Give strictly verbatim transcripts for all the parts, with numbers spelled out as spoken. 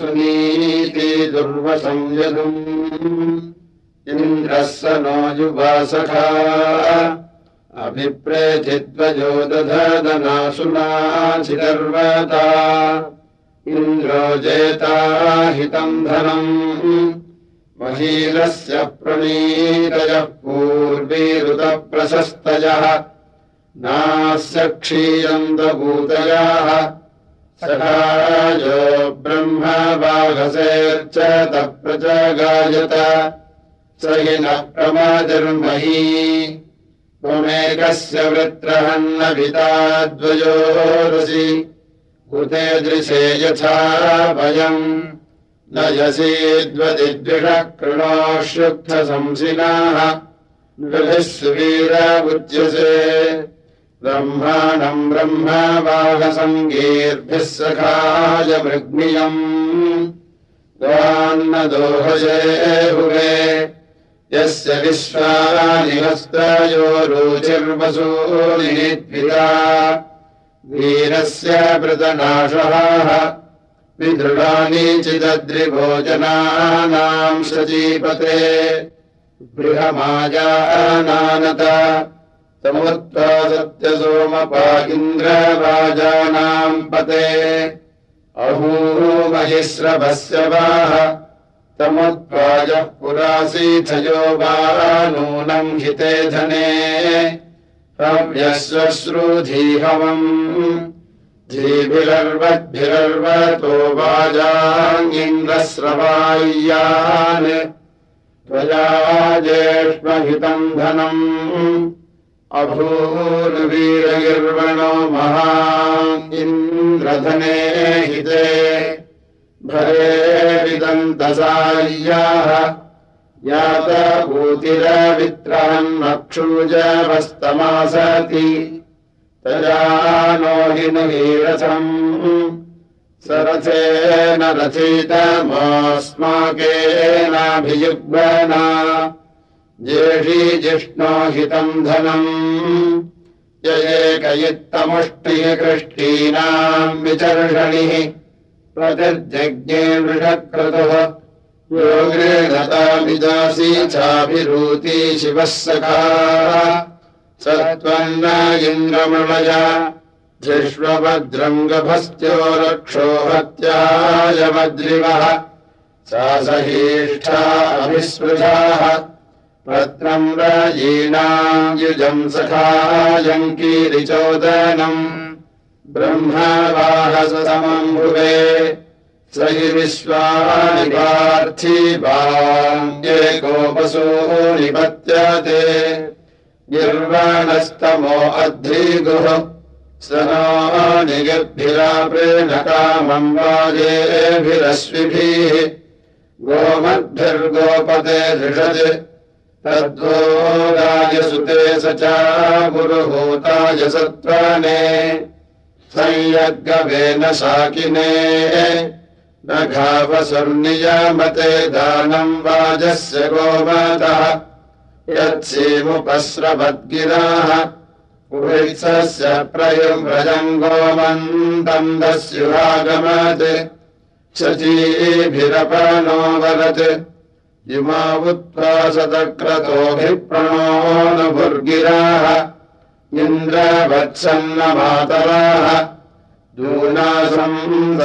सुनीति दुर्वशं यदुम् इन्द्रः स नो युवासखा अभिप्रेथिद्वयो दधदनाशुनाचिदर्वता इन्द्रो जेता हितम् धनम् महीलस्य प्रणीतयः पूर्वीरुतप्रशस्तयः नास्य क्षीयन्तभूतयाः सखायो ब्रह्मवाघसेर्च तप्रजगायत स हि न प्रमादिर्मही त्वमेकस्य वृत्रहन्न पिताद्वयोरसि कुते दृशे यथा वयम् न यसीद्वदिद्विषः कृणोष्युक्थशंसिनाः नृभिः सुवीरमुच्यसे ब्रह्माणम् ब्रह्मवाहसङ्गीर्भिः सखाय मृग्मियम् द्वान्न दोहये हुवे यस्य विश्वानि हस्तयो रुचिर्वसूनिनिद्भिदा वीरस्य वृतनाशः विदृढानि चिदद्रिभोजनानाम् सजीपते बृहमाजानानत तमुत्वा सत्यसोमपा इन्द्रवाजानाम् पते अहूमहिस्रभस्य वाह तमुत्वाजः पुरासीथयो वा नूनम् हिते धने हव्यश्वश्रुधीहवम् धीभिरर्वद्भिरर्वतो वाजाङ्गिन्द्रस्रवाय्यान् त्वया ज्येष्महितम् धनम् अभूर्वीरगिर्वणो महा इन्द्रधने हिते भरे विदन्तसाय्याः यातभूतिरवित्रहन्नक्षूजवस्तमासति तया नो हि नुहीरथम् सरथेन रथितमोऽस्माकेनाभियुग्मना जेषी जिष्णो हितम् धनम् य एकयित्तमुष्टिः कृष्टीनाम् विचर्षणिः प्रतिर्जज्ञे वृषक्रतुः यो गृह्णतामिदासी चाभिरूति शिवः सखा सत्त्वन्न इन्द्रमृणय धृष्वभद्रङ्गभस्त्यो रक्षो हत्यायवद्रिवः सा सहीष्ठा अभिस्पृशाः पत्रम् रयीणाम् युजम् सखायङ्कीरिचोदनम् ब्रह्मवाहसमम् भुवे स हि विश्वानि पार्थिवान्येकोपसो निपत्यते निर्वाणस्तमो अध्रीगुः स नो निगद्भिराप्रेणकामम् वाजेभिरश्विभिः गोमद्भिर्गोपते धृषत् तद्वो राजसुते स च गुरुहूताय सत्त्वाने संयग्गवेन शाकिने न घावसुर्नियामते दानम् वाजस्य गोमातः यत्सीमुपस्रवद्गिराः उभयस्य प्रयुव्रजम् गोमन्तम् दस्युरागमत् शचीभिरपनो वरत् युमावुत्वा शतक्रतोभिप्रणो नुभुर्गिराः इन्द्रवत्सन्नमातराः दूनासम्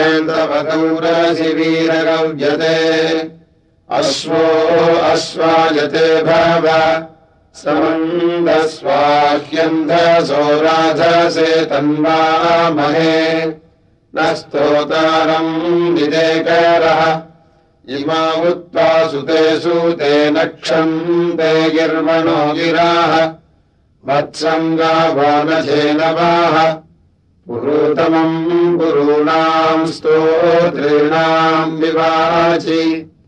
सख्येन्द्रवदौरशिवीरगव्यते अश्वो अश्वायते भव समन्दस्वाह्यन्धसो राधसे तन्वामहे न स्तोतारम् विदेकरः इमावुत्वा सुते सूते नक्षन्ते गिर्वणो गिराः वत्सम् गावानधेनवाः पुरूतमम् पुरूणाम् स्तोत्रीणाम् विवाचि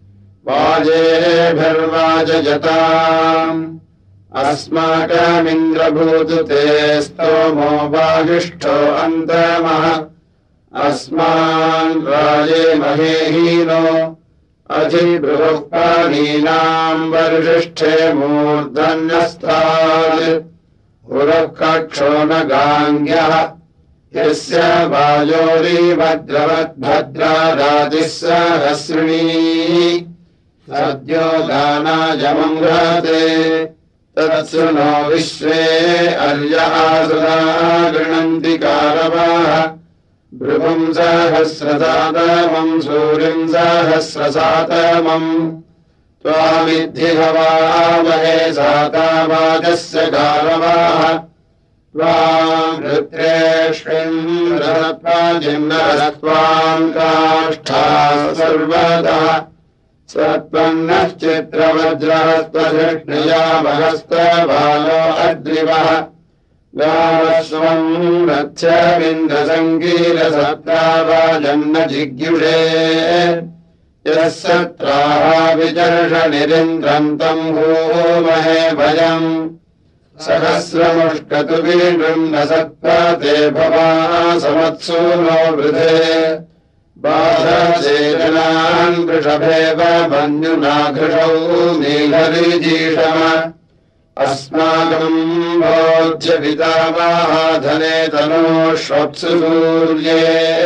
वाजेभिर्वाजयताम् अस्माकमिन्द्रभूतु ते स्तोमो वागिष्ठो अन्तमः अस्मान् राजे महेहीनो अधिबृहुः पाणीनाम् वर्षिष्ठे मूर्धन्यस्तात् पुरः कक्षो न गाङ्ग्यः यस्य वायोरिवद्रवद्भद्रा रातिः सहस्रिणी सद्यो दानायमङ्घ्रते तत्सु नो विश्वे अर्यः सुधा गृह्णन्ति कारवाः भृगुम् सहस्रसातमम् सूर्यम् सहस्रसातमम् त्वामिद्धि हवामहे सातावाजस्य कारवाः त्वाम् रुद्रेष्विन्द्रत्वाजिम्नरत्वाम् काष्ठाः सर्वदा सत्पन्नश्चित्रवज्रहस्त्वधिष्णया महस्तबालो अद्रिवः गावस्वम् रथ्यमिन्द्रसङ्गीरसत्रावाजन्न जिज्ञुषे यः सत्राः विचर्षनिरिन्द्रम् तम् होमहे भयम् सहस्रमुष्कतुवीणम् न सत्पाते भवा समत्सु नो वृधे बाधचेतनान् वृषभेव मन्युना घृषौ नीलरीजीषम अस्माकम् भोज्य पितामहाधने तनोष्वप्सु सूर्ये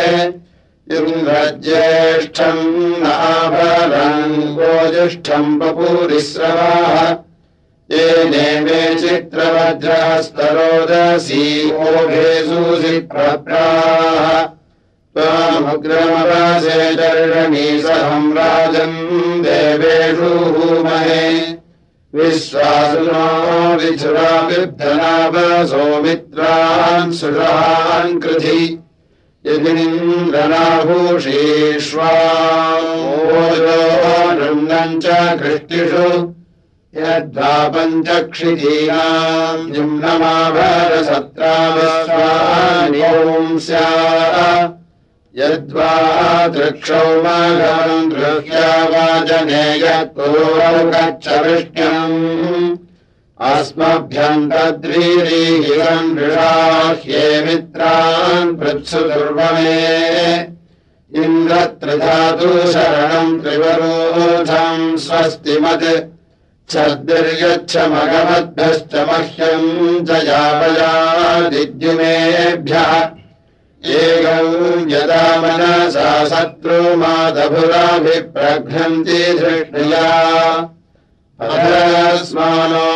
इन्द्रज्येष्ठम् नाभरम् गोज्येष्ठम् बपूरिस्रवाः ये नेमे चित्रवज्रहस्तरोदसी ओभेषुषि प्रप्राः त्वामुग्रमवासे दर्शनी सहम् राजन् देवेषु हूमहे विश्वासुनो विचुराविद्धनाव सौमित्रान् सुषान् कृधि यदिन्द्रनाभूषीष्वामोजो नृम्णम् च कृष्टिषु यद्वा पञ्चक्षितीनाम् जिम्नमाभरसत्रावस्वानिम् स्यात् यद्वा तृक्षौमाघम् गृह्यावाजने यत्पुरोगच्छविष्ण्यम् अस्मभ्यम् तद्रीरीहिरम् नृषाह्ये मित्रान् पृत्सु दुर्वमे इन्द्रत्रिधातु शरणम् त्रिवरोधम् स्वस्तिमत् छद्दिर्यच्छ मगमद्भ्यश्च मह्यम् च यावयादिद्युमेभ्यः एकौ यदा मनसा शत्रुमादभुराभिप्रघ्नन्ति धृष्णया अधस्मानो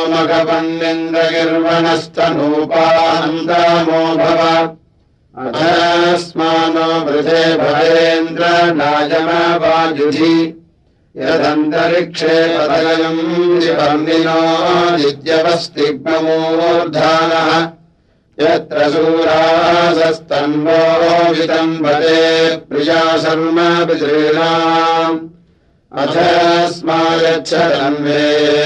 मघवन्निन्द्रगिर्वणस्तनूपानन्दामो भव अधस्मानो वृधे भवेन्द्र नायमवायुधि यदन्तरिक्षे पतयम् दिवर्णिनो दिद्यवस्तिग्ममूर्धानः यत्र सूरासस्तन्वो वितन्वते प्रिया शर्म पितॄणाम् अथस्मायच्छ तन्वे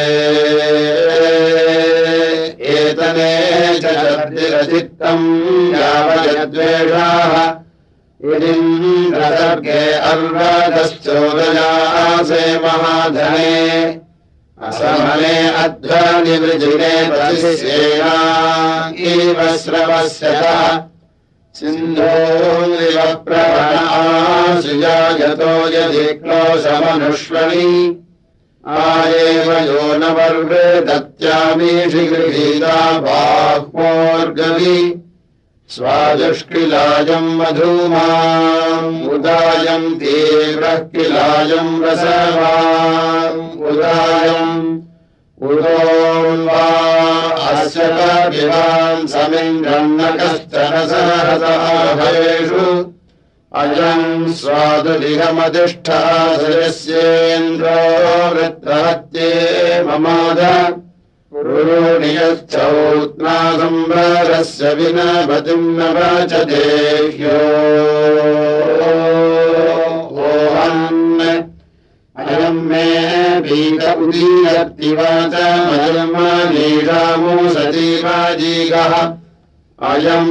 एतने च चर्दिरचित्तम् यावयद्वेषाः इन्द्रसर्गे अर्वदश्चोदयासे महाधने असमने अध्वनिवृजिने प्रतिस्येना इव श्रवस्यतः सिन्धोरिव प्रवणा यतो यदि क्लोशमनुष्वणि आयेव यो न वर्वे दत्यामीषि गृहीता बाह्वोर्गवि स्वाजुष्किलायम् मधुमाम् उदायम् तीव्रः किलायम् रसवाम् उदायम् उदोन्वा अस्य विवान् समिन्द्रम् न कश्चन सहसाभयेषु अयम् स्वादुदिहमधिष्ठासयस्येन्द्रो वृत्रहत्ये ममाद रुरुणियश्चौत्नासंवरस्य विनभतिम् न वचते ह्यो ओहन् अयम् मे भीत उदीयत्तिवाचमयमनीषामो सतीवाजीगः अयम्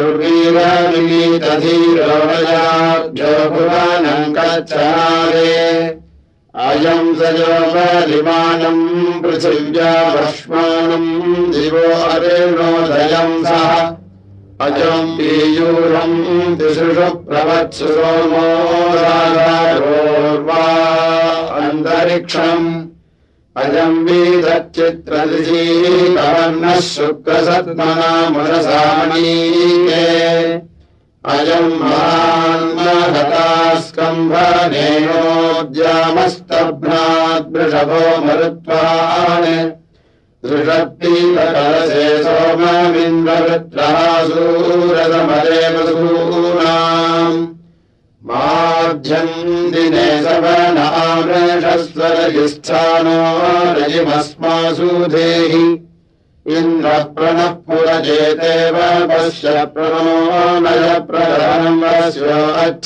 षडुर्वीरविनीतधीरोदयाभ्यो भुवनम् कच्छनारे अयम् सजोपरिमाणम् पृथिव्या भस्मानम् दिवो अरेणोदयम् सः अजम् पीयूरम् तिसृषु प्रवत्सु सोमो राधारोर्वा अन्तरिक्षम् अयम् वीतच्चित्रदिशी पवन्नः शुक्रसत्मना मुषसामणीके अयम् महान्महतास्कम्भनेनोद्यामस्तभ्नाद्वृषभो मरुत्वान् दृषत्पीतकलशे सोममिन्द्रवृत्रः सूरसमदेव सूनाम् मार्ध्यम् दिने सवनामृषस्वरजिस्थानो रजिमस्मासु धेहि इन्द्रः प्रणः पुरजेतेव पश्य प्रणो नय प्रधानम् वस्यो अच्छ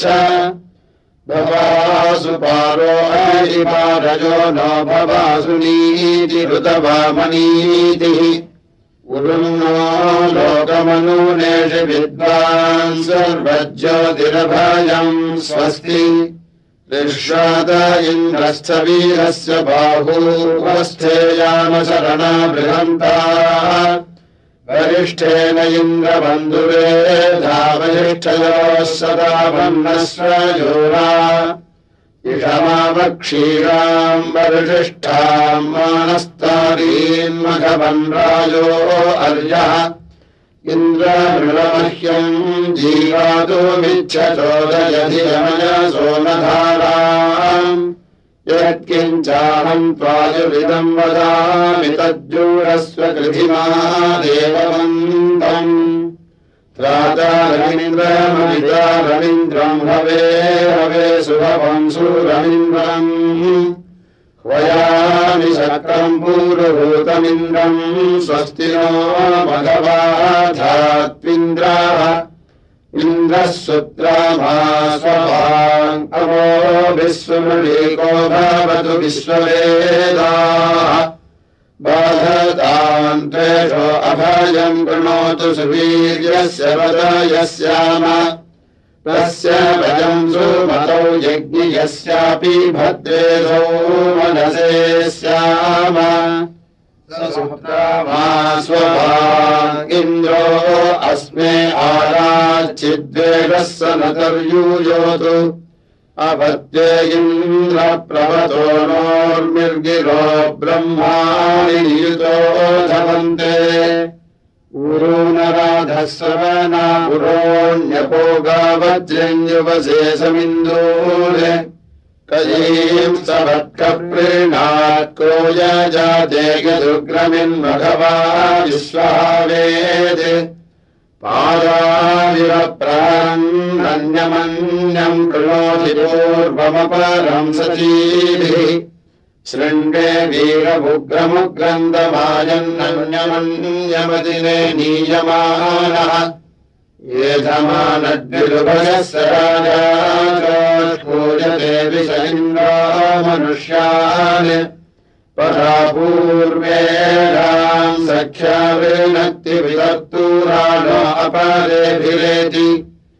भवासु पारो अजिपारजो नो भवासु नीति ऋतवामनीतिः उरुन्नो लोकमनूनेषु विद्वान् सर्वज्योतिरभयम् स्वस्ति ऋष्वाद इन्द्रश्च वीरस्य बाहूवस्थेयामशरणा बृहन्ता वरिष्ठेन इन्द्रबन्धुवेधा वरिष्ठयोः सदा वह्नस्वयोरा इषमावक्षीराम् वरिष्ठाम् मानस्तारीन् मघवन्राजो अर्यः इन्द्रमृळमह्यम् जीवातुमिच्छचोदयधियमयसो नधाराम् यत्किञ्चाहम् त्वायुरिदम् वदामि तज्जूरस्व कृधिमा देववन्तम् त्रातारमिन्द्रममिता रवीन्द्रम् हवे हवे सुभवम् सुरवीन्द्रम् वयामि शक्रम् पूर्वभूतमिन्द्रम् स्वस्ति नो भगवाधात्विन्द्राः इन्द्रः सुत्रामा स्वभाम् अवो विश्वमृळीको भवतु विश्ववेदाः बाधताम् त्वेषो अभयम् कृणोतु सुवीर्यस्य वदयस्याम तस्य भयम् सुमतौ यज्ञियस्यापि भद्रेधौ मनसे स्याम सुप्रामा स्वभाम् इन्द्रो अस्मे आराच्चिद्वेषः सनतर्यूयोतु अपत्ये इन्द्रप्रवतो नोर्मिर्गिरो ब्रह्माणि नियुतो धवन्ते उरूनराधः सवना पुरोण्यपोगावज्रञ्जुवशेषमिन्दूरे कयीम् सवत्कप्रीणात् क्रोयजाते यदुग्रमिन्मघवा विश्वावेद् पादाविरप्रान्नन्यमन्यम् कृणोति पूर्वमपरम् सचीभिः शृण्डे वीरमुग्रमुग्रन्दमायन्नन्यमन्यमदिने नीयमानः येधमानद्विरुभयः स राजाचोष्पूजते विषयिन्द्रो मनुष्यान् परा पूर्वेणाम् सख्या विनक्ति विदत्तूराणो अपरेभिरेति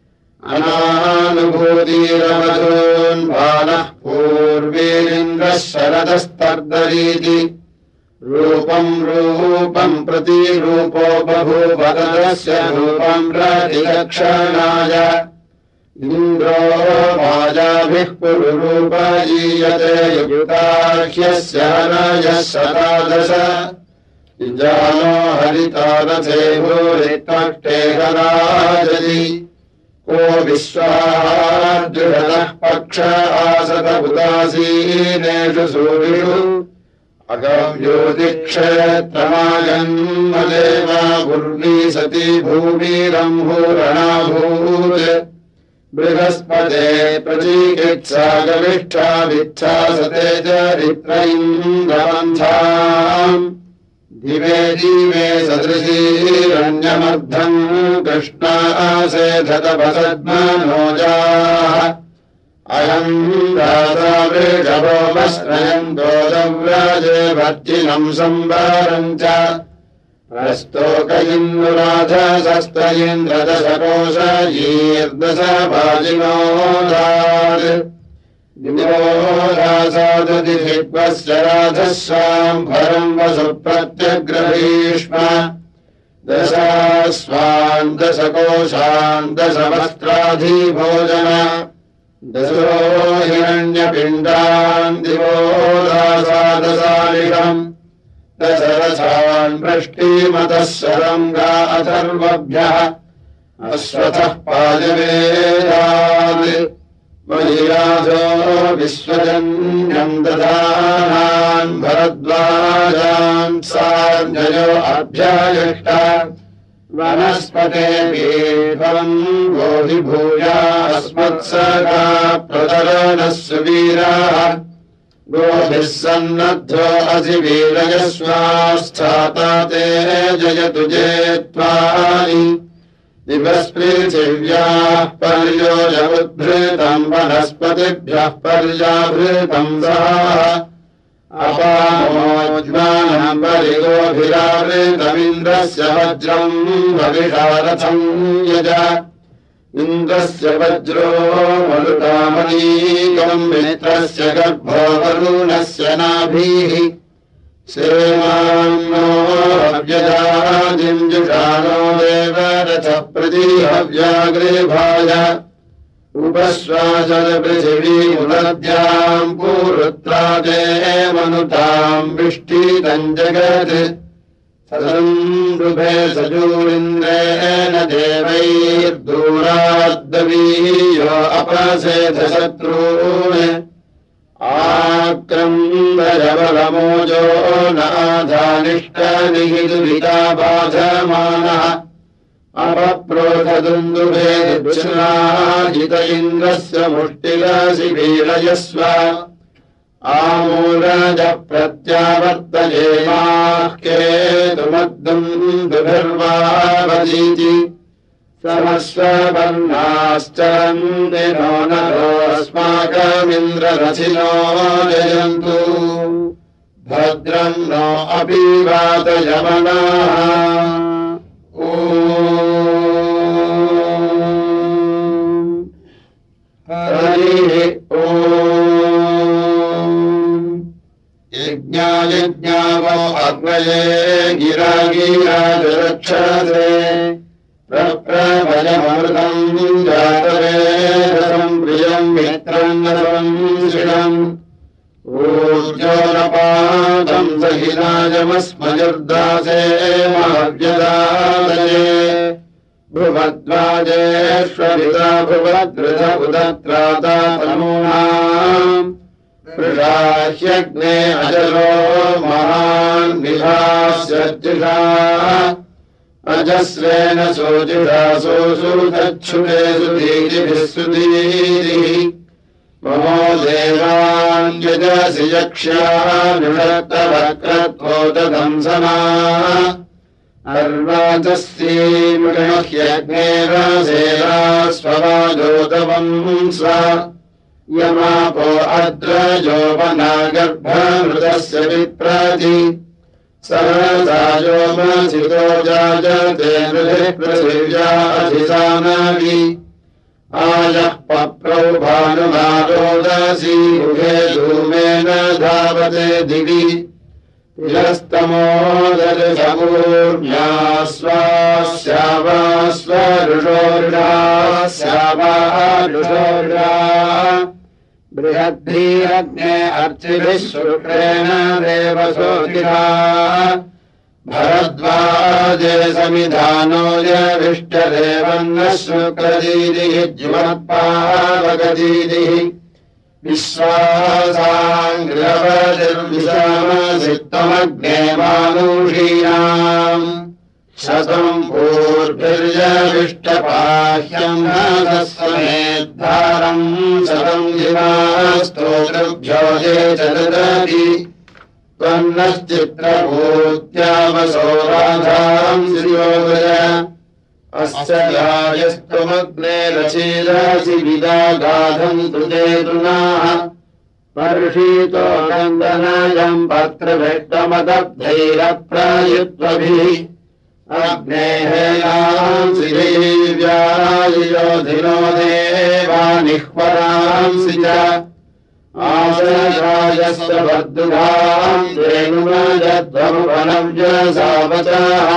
अनानुभूतिरवधून् बालः पूर्वीरिन्द्रः शरदस्तर्दरीति रूपम् रूपम् प्रतिरूपो बभूव तदस्य रूपम् प्रतिलक्षणाय इन्द्रो वाजाभिः पुरुरूपजीयते युताह्यस्य हनयः शतादश जानो हरितारथे भूरित्वष्टे हराजति को विश्वाद्युषतः पक्ष आसत उदासीनेषु सूरिषु अगव्योतिक्षेत्रमागन्मदेवा उर्वी सती भूमिरम्भूरणाभूत् बृहस्पते प्रचीकित्सा गविष्ठा विच्छासते चरित्र इन्द्रपन्थाम् दिवे दिवे सदृशीरण्यमर्धम् कृष्णासेधतपसद्मनोजाः अयम् दाता वृषभो वस्त्रयन्तो दव्राजे भर्जिनम् संवारम् च प्रस्तोक इन्दुराधसस्त इन्द्रदशकोशयीर्दश भाजिनोदात् दिवोदासादतिभिग्वस्य राधस्वाम्भरम् वसु प्रत्यग्रहीष्म दशास्वान् दशकोशान् दशवस्त्राधिभोजन दशो हिरण्यपिण्डान् दिवो दासादशालिषम् दशरथान् वृष्टिमतः शरङ्गा अथर्वभ्यः अश्वथः पायवेदात् वैराजो विश्वजन्यम् दधानान् भरद्वाजान् सार्जयो अभ्यायष्ट वनस्पतेऽपीर्भवम् गोहि भूयास्मत्सगा प्रतरणः सुवीराः गोभिः सन्नद्धो असि वीरयस्वास्थाता ते जयतु जेत्वानि दिवस्पृथिव्याः पर्योजमुद्भृतम् वनस्पतिभ्यः पर्याभृतम् सः अपामोज्मानम् परिगोभिरावृतमिन्द्रस्य वज्रम् भविषारथम् यज इन्द्रस्य वज्रो मरुतामनीकम् मित्रस्य गर्भो वरुणस्य नाभिः सेवान्नो हव्यजादिम् जुषानो देवरथः प्रतिहव्याग्रेभाय उपश्वासपृथिवीमुदद्याम् पूरुत्रा देवनुताम् विष्टितम् जगत् सदन्दुभे सजूरिन्द्रेण देवैर्दूराद्दवीयो अपसेथ शत्रून् आक्रम्बरबलमोजो नाधानिष्टनिहितुभिता बाधमानः अपप्रोथदुन्दुभे दक्षिणाजित इन्द्रस्य मुष्टिलसि वीरयस्व आमूलज प्रत्यावर्तयेमाः केतुमद्दुन्दुभिर्वावतीति समस्ववर्णाश्चरन्ति नो नरोऽस्माकमिन्द्ररथिनो जयन्तु भद्रम् नो अपि वातयमनाः हरिः ओम् यज्ञायज्ञावो अग्नये गिरा गिराजरक्षसे प्रप्रभयमृतम् जातवेदसम् प्रियम् मित्रम् नवंशिषम् ऊर्जोरपादम् सहिनाजमस्मजुर्दासे महव्यदादये भुवद्वाजेष्वभिता भुवद्रुधबुधत्राता तनूनाम् वृषाह्यग्ने अजरो महान् विभास्यर्जुषा अजस्रेण सोजिषा सोऽसुतच्छुरे सुधीरिभिः सुधीरिः ममो देवान्यजसि यक्ष्यानुषक्तवक्रत्वोदधंसना अर्वाचस्येमृह्यग्नेरसेरास्ववाजोतवंस यमापो अद्रजोपनागर्भमृतस्य विप्रति सहसायोमसितो जायते नृभिः पृथिव्या अधिसानवि आयः पप्रौ भानुमारोदसी मुखे धूमेन धावते दिवि तिरस्तमोदर्शमूर्म्यास्वास्वरुषोर्षास्यावारुषोर्षा बृहद्भिरग्ने अर्चिभिः शुक्रेण देवसोतिरा भरद्वाजे समिधानो यविष्टदेवन्नः शुक्रदीदिः ज्युमत्पावकदीदिः विश्वासाङ्ग्रवदिर्विषमसित्तमग्ने मानुषीणाम् शतम् पूर्भिर्यविष्टपाह्यम् समेद्धारम् शतम् जिवास्तोतृभ्यो ये च ददति त्वन्नश्चित्रभूत्यावसो राधाम् श्रियोदय अस्य यायस्तुमग्ने रचीदासि विदागाधम् तुजेतुनाः पर्षीतो गन्धनायम् पत्रभेट्टमदब्धैरप्रयुत्वभिः अग्नेहेनांसि देव्यायोधिनो देवानिह्वरांसि च आशयायस्य वर्धुधाम् धेनुमजध्वमुपनव्यसावचः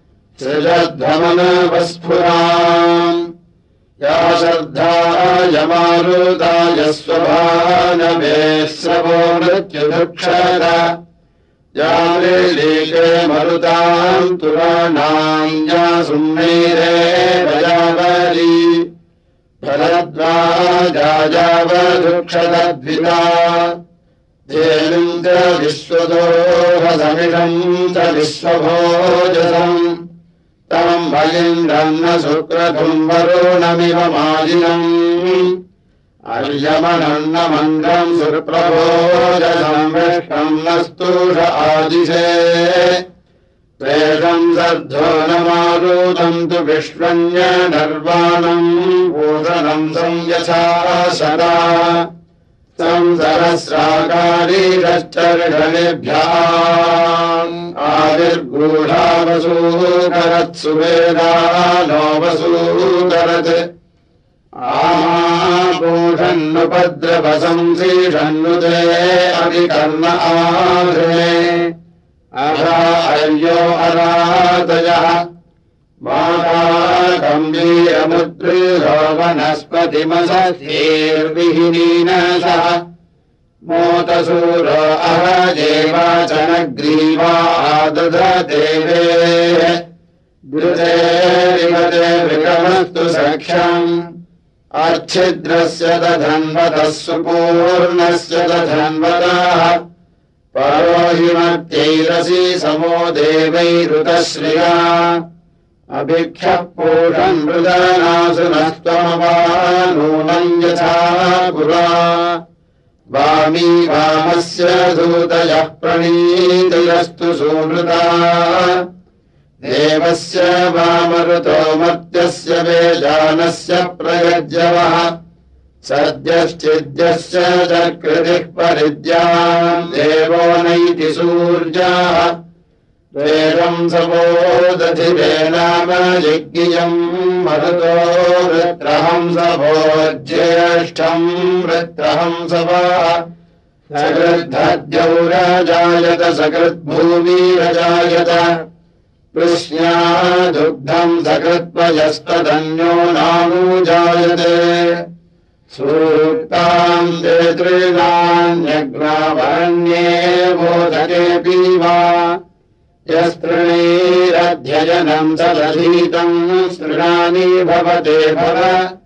सृजध्वमनवस्फुराम् या श्रद्धायमारुताय स्वभानवे श्रवो मृत्युदुक्षत यावृलीके मरुताम् तुराणाम् या सुम्नीरे भयावली भरद्वाजावधुक्षदद्विता धेनुम् च विश्वदोहसमिषम् च विश्वभोजसम् तम् भयिन्द्रम् न सुक्रतुम् वरुणमिव मालिनम् अर्यमनम् न मन्द्रम् सुप्रभोजसम् विष्णम् न स्तूष आदिशे त्वेषम् सद्धो न मारुतम् तु विश्वन्य नर्वाणम् पूषणम् संयथा सदा संसहस्राकारीश्चर्षणेभ्यः आविर्गूढावसूकरत्सुवेदा नो वसूकरत् आमापूषन्नुपद्रवसंसीषन्नुते अभिकर्म आधृणे अधा अर्यो अरातयः माता गम्भीरमुद्रिहो वनस्पतिमसस्यैर्विहीनीनसः मोतसूरो अहजेवाचनग्रीवा दधदेवे द्रुतेरिवते मृगमस्तु सख्यम् अर्च्छिद्रस्य दधन्वतः सुपूर्णस्य दधन्वतः परोहिमत्यैरसि समो देवैरुतश्रिया अभिक्षः पूषन् मृदनासु नस्त्वमवानूनम् यथा पुरा वामी वामस्य धूतयः प्रणीतयस्तु सुमृता देवस्य वामऋतो मर्त्यस्य वेजानस्य प्रयज्यवः सद्यश्चिद्यस्य च कृतिः परिद्याम् देवो नैति सूर्याः वेदम् सवोदधिरे नाम यज्ञियम् मरुतो वृत्रहंसवो ज्येष्ठम् वृत्रहंसवा सकृद्धद्यौरजायत सकृद्भूमिरजायत कृष्ण्या दुग्धम् सकृत्वयस्तदन्यो नानुजायते सूक्ताम् ते तृणान्यग्नावरण्ये बोधकेऽपि वा यस्तृणीरध्ययनम् तदधीतम् stृणानि भवते भव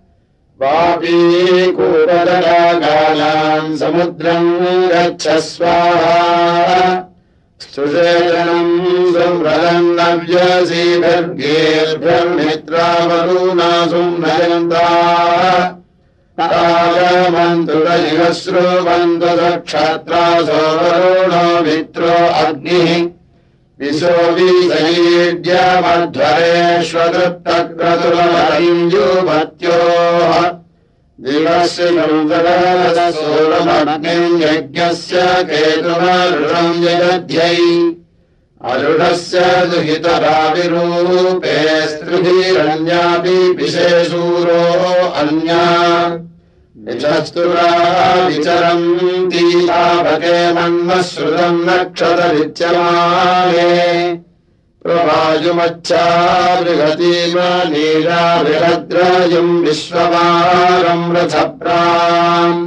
वापीकूपदरागालाम् समुद्रम् गच्छ स्वाहा स्तुषेदनम् सुम्रदम् नव्यसीभिर्गेर्भिर्मित्रावरूणासुम् नयन्ता आगमन्तु रजिगश्रुवन्तु सक्षत्रासो वरुणो मित्रो अग्निः विशो विशयीड्यमध्वरेष्वदृप्तक्रतुलमयुभत्योः दिवस्य सोरमग्निम् यज्ञस्य केतुमरुणम् यजध्यै अरुणस्य दुहितराविरूपे स्त्रिभिरन्यापि पिशे शूरो अन्या विचस्तुरा विचरन्ति पावके मन्मः श्रुतम् नक्षतरिच्यमाने प्रवायुमच्छा बृहतीम नीला बृहद्रायुम् विश्ववारम् रथप्राम्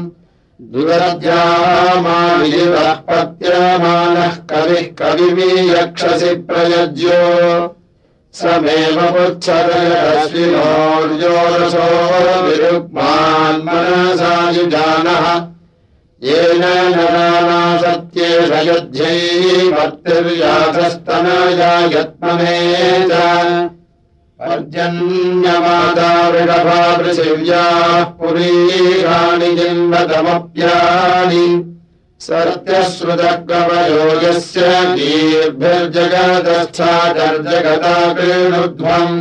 दुरद्यामानिवः पत्यमानः कविः कविमि यक्षसि प्रयज्यो समेव पुच्छदयश्विनोर्योरसो विरुक्मान् मनसा युजानः येन नराना सत्येष युध्यै भक्तिर्याधस्तनया यत्मने च पर्जन्यमाता वृषभा पृथिव्याः पुरीराणि जिन्वतमप्यानि सत्यश्रुतकवयो यस्य दीर्भिर्जगदस्थादर्जगता कृणुध्वम्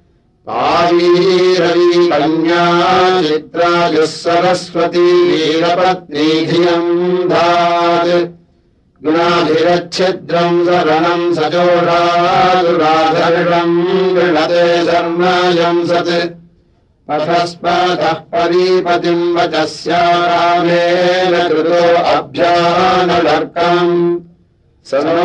पावीरवी कन्या चित्रायुः सरस्वती वीरपत्नी धियम् धात् गुणाधिरच्छिद्रम् शरणम् सजोषादुराधर्षम् गृणते शर्मयम् सत् पथस्पथः परीपतिम् वचस्यारामेण कृतो अभ्यानलर्कम् स नो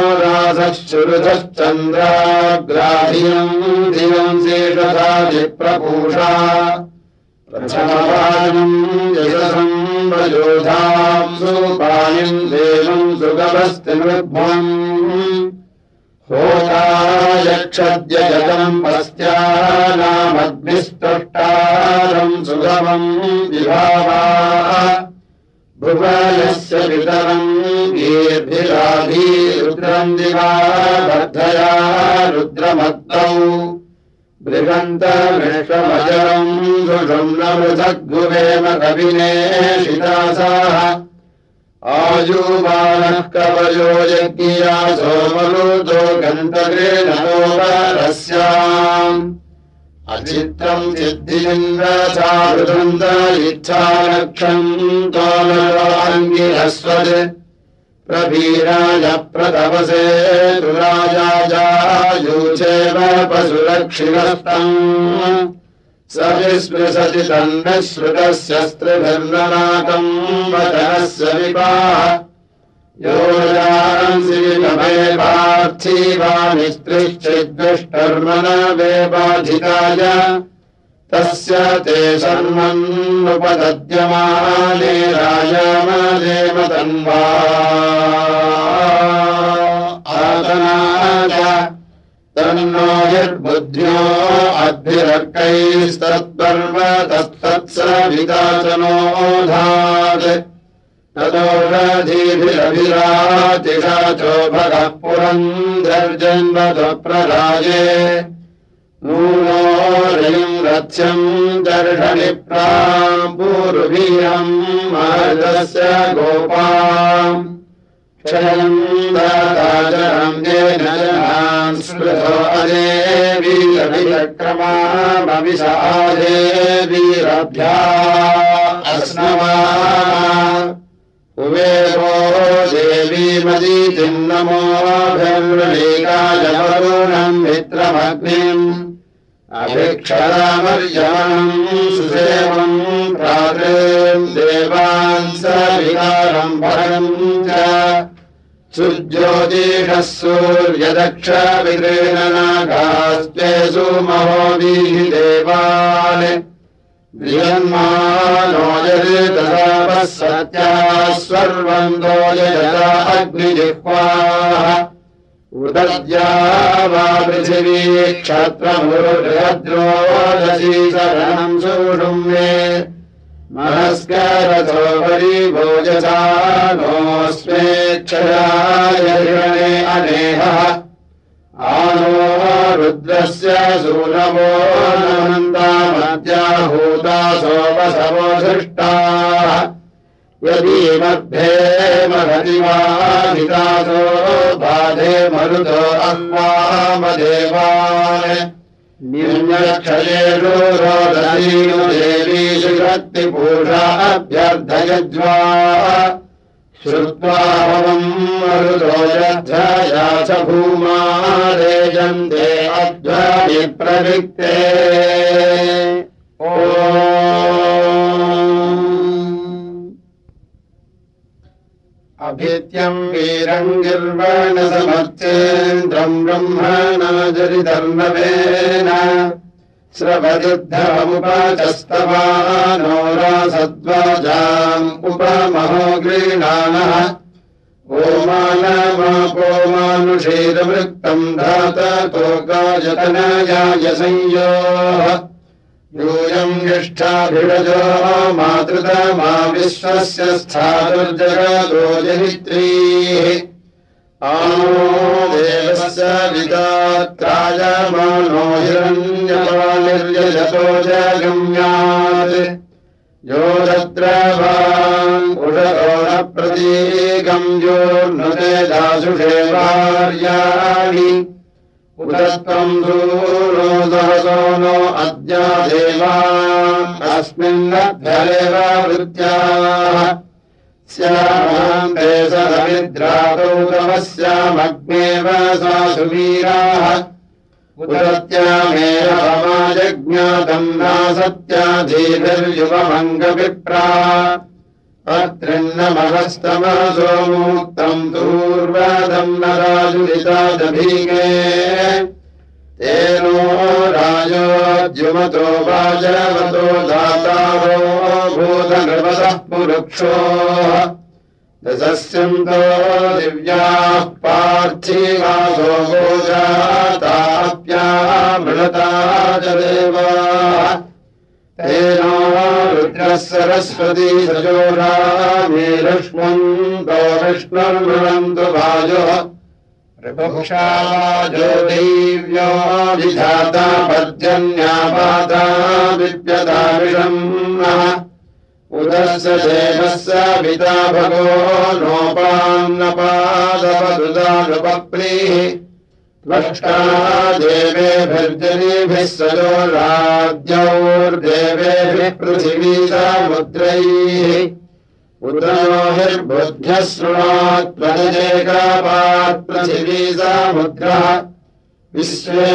रासश्चुरुधश्चन्द्राग्राधियम् धियम् शेषधा विप्रपूषा प्रथमवानम् यशसम् वयोधाम् सुपानिम् देवम् सुगमस्तिमृग्भम् होतायक्षद्यजतम् पस्त्यानामग्निस्तुष्टारम् सुगमम् विभावा भुवनस्य पितरम् गीर्भिराभिरुद्रम् दिवा बद्धया रुद्रमत्तौ बृहन्तमिषमजरम् सुषुम् न पृथग्भुवेम कविने शितासाः आयुवानः कवयो यज्ञिया सोमरुतो गन्तगृह्णोपरस्याम् अचित्रम् सिद्धिलिङ्गचारुदन्त इच्छालक्षम् तोलङ्गिरस्वत् प्रवीराय प्रतपसे तुराजायूचेव पशुरक्षिणस्तम् स विस्पृशति तन्नः श्रुतस्यस्त्रिभिर्ननाकम् वचनस्य विपाः योजांसि विपमे पार्थिवानिस्त्रिश्चिद्दुष्टर्मण वेबाधिताय तस्य ते शर्मन्नुपदद्यमाने राजमदेव तन्वा आतनाय तन्नो यद्बुद्ध्यो अद्भिरर्कैस्तत्पर्व तत्तत्सविदाचनोधात् तदोषधीभिरभिरातिषाचो भगः पुरन्दर्जन्वतो प्रराजे नूनो रयम् रथ्यम् दर्शनिप्राम् पूर्वीयम् मार्गस्य गोपाम् क्षयम् दाताचरम् येन जनान् स्मृतो अजे वीरभिचक्रमामविषादे वीरभ्या अस्नवा उवेगो देवी मदीतिम् नमोऽभिर्वणीकाय वरुणम् मित्रमग्निम् अभिक्षरामर्याम् सुसेवम् प्रातृम् देवान् सविकारम् भरम् च सुज्योतिषः सूर्यदक्ष विगृह्णनागास्त्वे सुमहोभिः देवान् ब्रियन्मानो यदितसापः सत्याः स्वर्वन्तो यजता अग्निजिह्वाः उदद्या वा पृथिवी क्षत्रमुरुद्रोदसी शरणम् सुषुम्ने महस्करथो परिभोजसा नोऽस्मेक्षयाय हिरणे अनेहः आनो रुद्रस्य सूनवो नमन्तामद्याहूता सोपसवो धृष्टाः यदि मध्ये महति वाहितासो बाधे मरुतो अह्वामदेवान् निम्नक्षयेषु रोदसीनु देवीषु शक्तिपूषा अभ्यर्थयज्वा श्रुत्वा भवम् मरुतो यद्धया च भूमा रेजन्ते अध्वनि प्रविक्ते अभित्यम् वीरम् गिर्वाणसमर्चेन्द्रम् ब्रह्मणा जरिधर्मवेन स्रवदुद्धमुपचस्तवानो रासद्वाजाम् उपमहो गृह्णानः ओमानमापोमानुषीरवृत्तम् धाततो गायतनयाय संयोः यूयम् निष्ठाभिरजो मातृतमा विश्वस्य स्थातुर्जगतो जनित्रीः आनो देवस्य विदात्रायमानो हिरण्यपानिर्यजतो जगम्यात् यो तद्रवान् उषतो न प्रतीकम् योर्नुते दासुषे वार्याणि उदत्तम् दूरो सहसो नो अद्या देवान् अस्मिन्नभ्यरेव वृत्याः स्यामान्ते सदमिद्रातौ तमस्यामग्नेव सा सुवीराः उदत्यामेव समाजज्ञातम् नासत्याधीभिर्युवमङ्गविप्रा अत्रिन्नमहस्तमसो मुक्तम् दूर्वादम् न राजुलितादभीगे तेनो राजो द्युमतो वाजवतो दातारो भूतनृपतः पुरुक्षो दशस्यन्तो दिव्याः पार्थिवासो भोजाताप्यामृणता च देवाः तेनो रुद्रः सरस्वती सजोषा मे लक्ष्मन्तो विष्णुर्मृणन्तु वाजोः ऋपुषा वाजो दैव्यो विधाता पर्जन्यापाता विद्यता विषम्नः उदस्य देवस्य पिता भगो नोपान्नपादवदुदानुपप्रीः त्वष्टा देवेभिर्जनीभिः सजो राज्यौर्देवेभिः पृथिवी समुद्रैः उदयोहिर्बुद्ध्यः शृणोत्वनजेकापात् पृथिवी समुद्रः विश्वे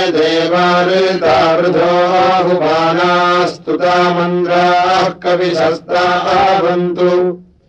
देवाऋतावृधोऽहुपानास्तुता मन्द्राः कविशस्तावन्तु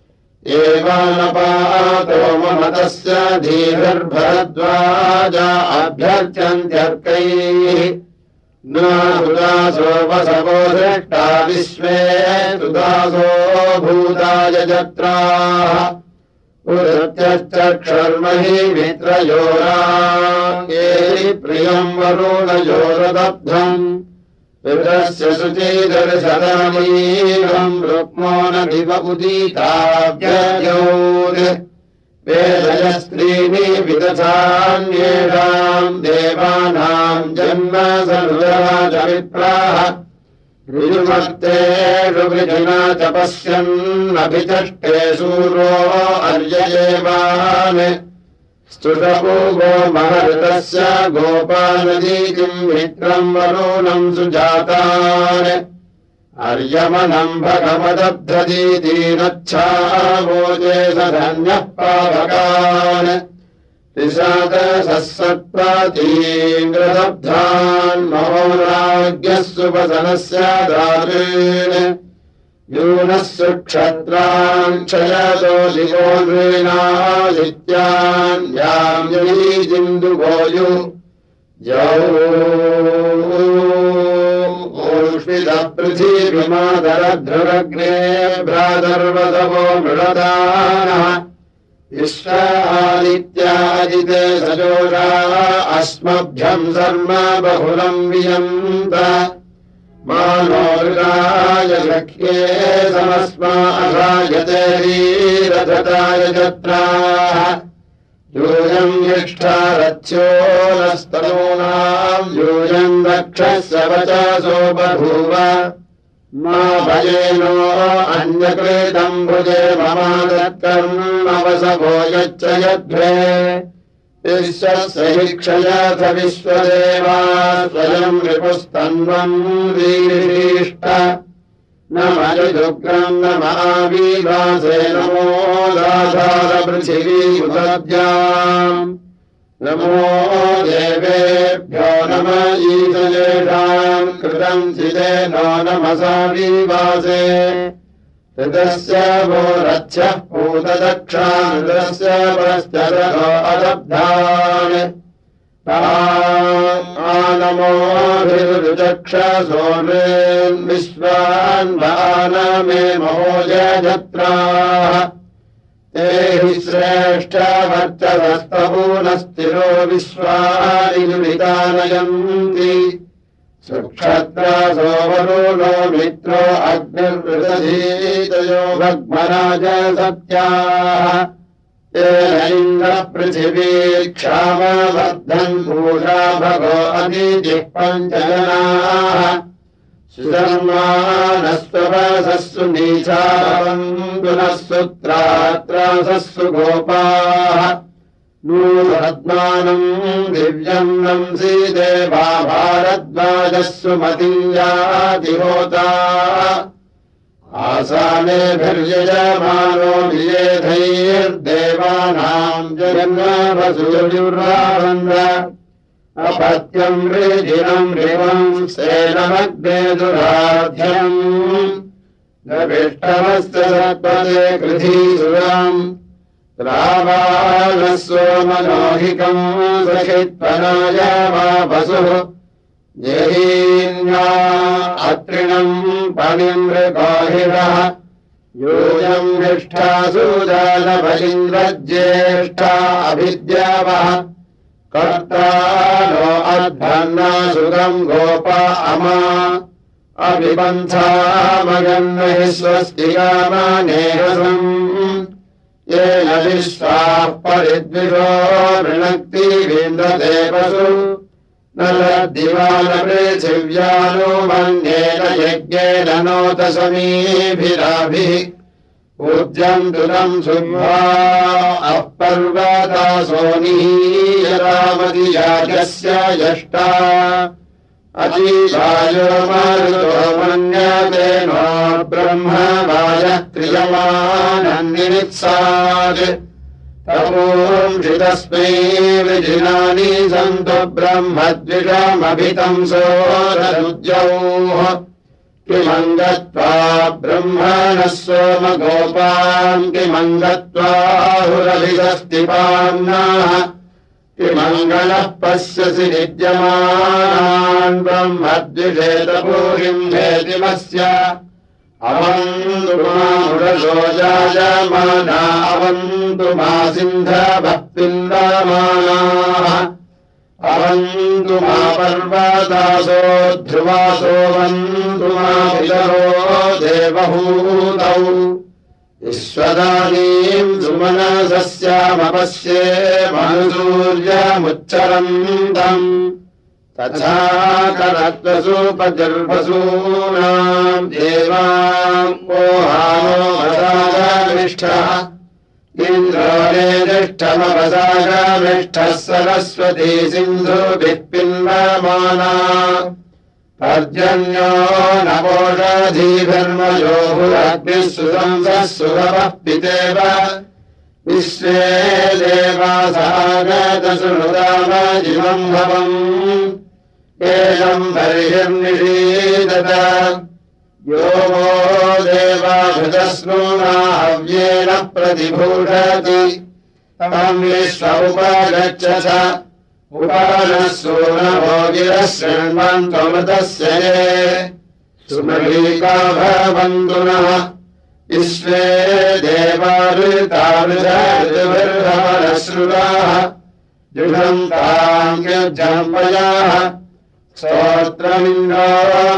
एवानपातो ममतस्य धीभिर्भरद्वाजा अभ्यर्चन्त्यर्कैः न सुदासो वसवो दृष्टा विश्वे सुदासो भूताय जत्राः उदत्यश्चक्षर्महि मित्रयोराङ्गे प्रियम् वरुणयोरदब्धम् विदस्य शुचिदर्शनमीरम् रुक्मो न दिव उदीताव्ययोर् वेदयस्त्रीणि विदधान्येषाम् देवानाम् जन्म सर्वराजविप्राः ऋजुमत्तेषु वृजुना च पश्यन्नभिचष्टे सूरो अर्ययेवान् स्तुषपूगो महर्तस्य गोपानदीतिम् मित्रम् वरुणम् सुजातान् अर्यमनम् भगवदब्धदीतीनच्छावोजे सधन्यः पावकान् त्रिशादशः सत्त्वातीङ्ग्रदब्धान् महोराज्ञः सुपसनस्य दातॄन् यूनः सुक्षत्रान् क्षयतो दिवो नृणादित्यान् याम् यीजिन्दुभोजु जौष्विदपृथिविमादरध्रुरग्ने भ्रातर्वसवो मृळदानः विश्वादित्यादिते सजोषा अस्मभ्यम् सर्म बहुलम् वियन्त मानोर्गाय सख्ये समस्मा अघायते रीरथताय जत्राः यूयम् यष्ठारथ्यो नस्तनूनाम् यूयम् रक्षस्य वचसो बभूव मा भयेनो अन्यकृतम् भुजे ममादत्कर्मवसवो यच्च यध्वे विश्वस्य हि क्षयथ विश्वदेवा स्वयम् रिपुस्तन्वम् वीरिष्ट न मरुदुग्रम् न महावीवासे नमो दाधारपृथिवी उदद्याम् नमो देवेभ्यो नम ईशयेषाम् कृतम् चिदेनो नमसा विवासे ऋतस्य वो रथ्यः पूतदक्षानुदस्य परश्चरतो अदब्धान् आनमोभिरुचक्षसो नृन्विश्वान् वानमे महोजयजत्राः ते हि श्रेष्ठवर्चसस्तपूनस्थिरो विश्वानि दुरितानयन्ति सुक्षत्रासो वरुणो मित्रो अग्निर्वृदधीतयो भग्मराज सत्याः तेन इन्द्रः पृथिवी क्षामवर्धन् पूषा भगो अतिथिः पञ्चजनाः सुधर्मानस्त्ववसस्सु नीचा भवन्तु नः सुत्रात्रासस्सु गोपाः नूपद्मानम् दिव्यम् नंसि देवा भारद्वाजस्सु मतिम् याति होता आसानेभिर्यजमानो वियेधैर्देवानाम् जन्मवसूर्युर्वावन्द अपत्यम् ऋजिनम् ऋवम् सेनमग्ने दुराध्यम् नविष्टमस्य सत्पदे कृधीसुरम् रावाणः सोमनोहिकम् सखित्वनाय वा वसुः जहीन्या अत्रिणम् पणिमृगोहिरः यूयम् निष्ठा सुजानभलिन्द्रज्येष्ठा अभिद्यावः कर्ता नो अध्वन्ना सुगम् गोपा अमा अभिबन्धामगन्महि स्वस्तिकामानेहसम् येन विश्वाः परिद्विषो वृणक्तिवीन्द्रदेवसु न लद्दिवानपृथिव्यानो मन्येन यज्ञेन नोत समीभिराभिः पूज्यन्तु तम् शुम्भा अपर्वतासोनिः यदामतियाजस्य यष्टा अजीवायो मरुतो मन्यते नो ब्रह्मवायः क्रियमाणन्निरित्सात् तपोंषितस्मै विजिनानि सन्तु ब्रह्मद्विषमभितम् सोररुद्यौः किमङ्गत्वा ब्रह्मणः सोमगोपान् किमङ्गत्वाहुरभिषस्तिपान्नाः किमङ्गलः पश्यसि निद्यमानान् ब्रह्मद्विषेतपूरिम् हेतिमस्य अवन्तु मामुरसो जायमाना अवन्तु मा सिन्धवः पिन्दमानाः अवन्तु मा पर्वतासो ध्रुवासो वन्तु मा पितरो देवहूतौ विश्वदानीम् सुमनसस्यामपश्ये मनुसूर्यमुच्चरन्तम् तथा करत्वसूपजल्पसूनाम् देवाम् ओहानो वसागमिष्ठः इन्द्रो नेदिष्ठमवसागमिष्ठः सरस्वती सिन्धुभिः पिन्वमाना पर्जन्यो नवोषधीधर्मयो भुरग्निः सुसंसः सुरवः पितेव विश्वे देवासागतसुहृदामजिमम् भवम् एषम् बर्हिर्निषीदत यो वो देवाभृतस्नूना हव्येन प्रतिभूषति तम् विश्व उपगच्छथ उपानः सूनभो गिरः शृण्वन्त्वमृतस्य ये सुमहीका भवन्तु नः विश्वे देवाऋताऋतभिर्भवनश्रुताः जुषन्ताम् युज्जम्पयाः स्तोत्रमिन्द्रो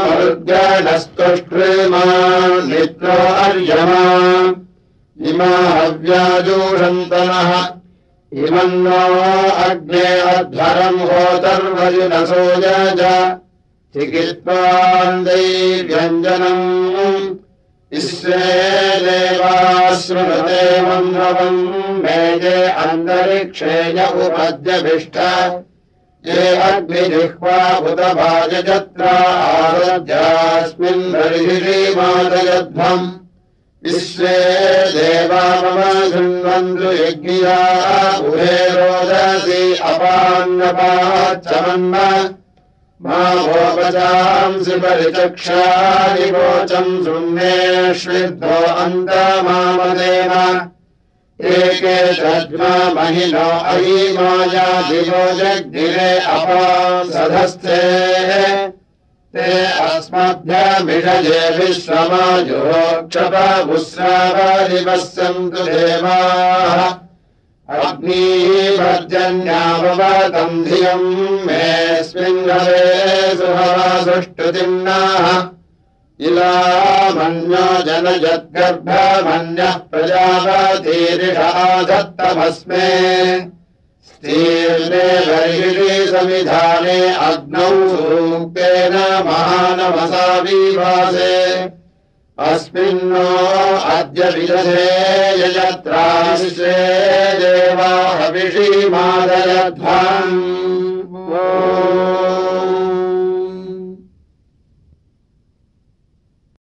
मरुद्गणस्तुष्ट्रीमान् नित्रो अर्यमा इमा हव्याजूषन्तनः इमन्नो अग्ने अध्वरम् होतर्वयुनसो यज चिकित्वान् दैव्यञ्जनम् विश्वे देवाश्रुते मन्वम् मेजे अन्तरिक्षे य उपद्यभिष्ट ये अग्निजिह्वा उतभाजत्रा आरज्यास्मिन् बर्हिषीमादयध्वम् विश्वे देवा मम शृण्वन्तु यज्ञिया उभे रोदसी अपान्नपाच्चमन्म मा भोपचांसि परिचक्षानि वोचम् शृण्वेष्विद्धो अन्तमामदेव एके तज्मा महिनो अयीमाया दिवो जग्निरे अपांसधस्ते ते अस्मभ्यमिषजे विश्वमाजुहोक्षपमुस्रावरिवः सन्तु देवाः अग्निभर्जन्यावतम् धियम् मेऽस्मिन् घरे सुहवासुष्टुतिम्नाः इलामन्यो जनयद्गर्भमन्यः प्रजापतिरिषा दत्तमस्मे स्तीर्णे बर्हिषि समिधाने अग्नौ सूक्तेन महानमसा विभासे अस्मिन्नो अद्य विदधे यजत्रा विश्वे देवा हविषीमादयध्वम्